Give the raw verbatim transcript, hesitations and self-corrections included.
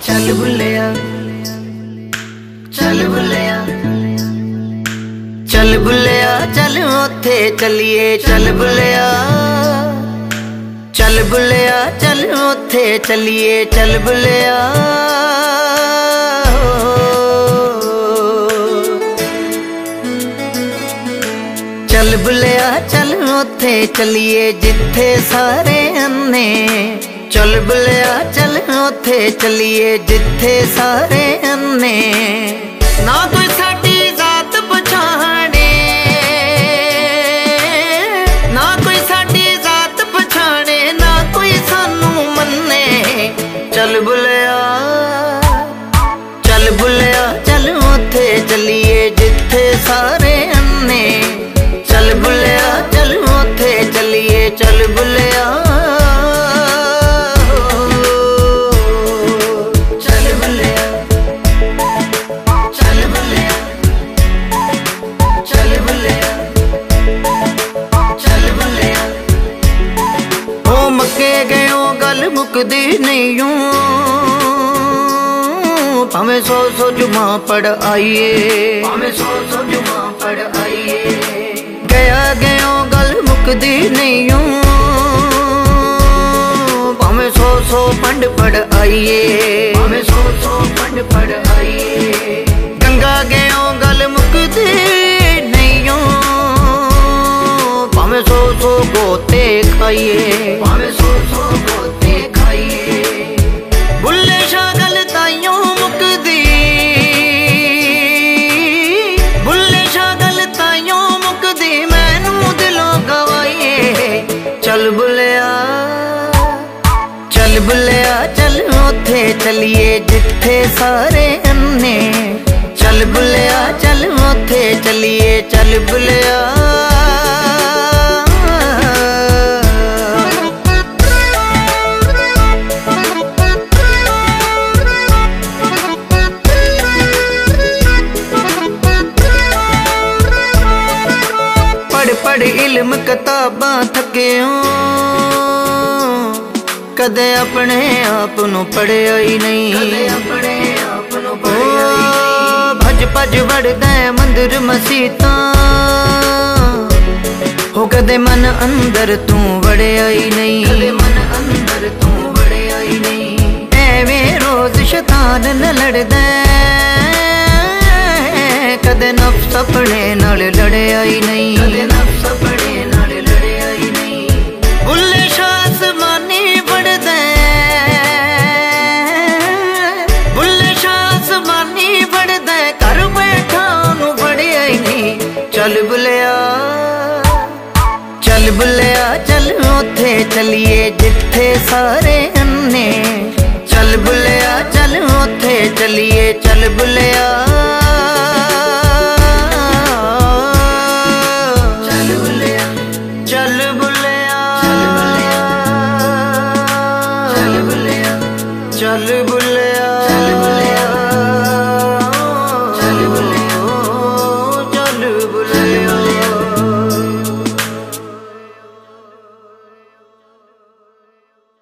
चल बुलिया चल बुलिया चल बुलिया चल उथे चलिए चल बुलिया चल बुलिया चल उथे चलिए चल बुलिया चल बुलिया चल उथे चलिए जिथे सारे अन्ने चल बुलिया चल उथे चलिए जिथे सारे अन्ने ना कोई साडी जात पछाणे ना कोई साडी जात पछाणे ना कोई सानू मन्ने चल बुलिया चल बुलिया चल उथे चलिए जिथे सारे अन्ने चल बुलिया चल उथे चलिए चल बुलिया चल बुलिया चल बुलिया चल बुलिया चल बुलिया ओ मक्के गयो गल मुकदी नहीं यूं भावें सौ सौ जुमा पढ़ आइए भावें सौ सौ जुमा पढ़ आइए गया गयो गल मुकदी नहीं यूं भावें सौ सौ पंड पढ़ आइए भावें सौ सौ पंड पढ़ आइए गंगा गयो गल मुकदी नहीं यूं भावें सौ सौ गोते खाइए भावें सौ सौ गोते खाइए बुल्ले शाह गल ताइयों मुकदी बुल्ले शाह गल ताइयों मुकदी मैनू दिलों गवाइए चल बुलिया चल बुलिया चल उथे चलिए जिथे सारे अन्ने चल बुलिया चल उथे चलिए चल बुलिया पढ़ पढ़ इल्म किताबां थकियों कदे अपने आप नू पढ़िया ही नहीं कदे अपने आप नू पढ़िया ही नहीं भज भज वड़दा मंदिर मसीतां हो कदे मन अंदर तू वड़िया ही नहीं कदे मन अंदर तू वड़िया ही नहीं एवें रोज शैतान न लड़दा कदे नफ्स अपने नाल लड़िया ही नहीं कदे नफ्स अपने नाल लड़िया ही नहीं बुल्ले शाह आसमानी बढ़दा बुल्ले शाह आसमानी बढ़दा घर बैठा नू बढ़िया ही नहीं चल बुलिया चल बुलिया चल उथे चलिए जिथे सारे अन्ने चल बुलिया चल उथे चलिए चल बुलिया चल बुलिया चल बुलिया चल बुलिया चल बुलिया